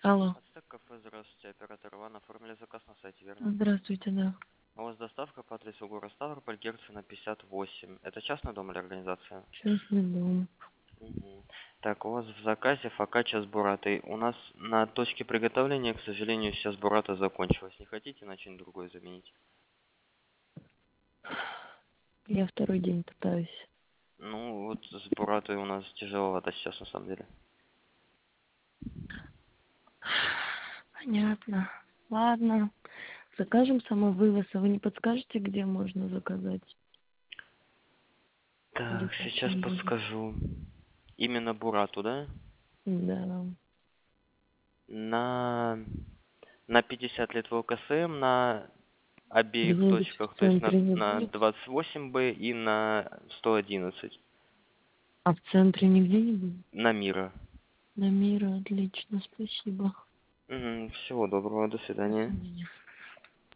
Алло. Ацтек кафе, здравствуйте, оператор Иван, оформили заказ на сайте, верно? Здравствуйте, да. У вас доставка по адресу город Ставрополь, Герцена 58. Это частный дом или организация? Частный дом. Мгм. Так, у вас в заказе фокачча с буратой. У нас на точке приготовления, к сожалению, сейчас бурата закончилась. Не хотите на что-нибудь другое заменить? Я второй день пытаюсь. Ну, вот с буратой у нас тяжеловато сейчас, на самом деле. Понятно. Ладно. Закажем самовывоз, а вы не подскажете, где можно заказать? Или Так, сейчас почем будет? подскажу. Именно бурату, да? Да. На, на 50 лет ВЛКСМ, на обеих Где-нибудь точках, в то есть центре не на будет? 28Б и на 111. А в центре нигде не будет? На Мира. На Мира, отлично, спасибо. Всего доброго, до До свидания. свидания.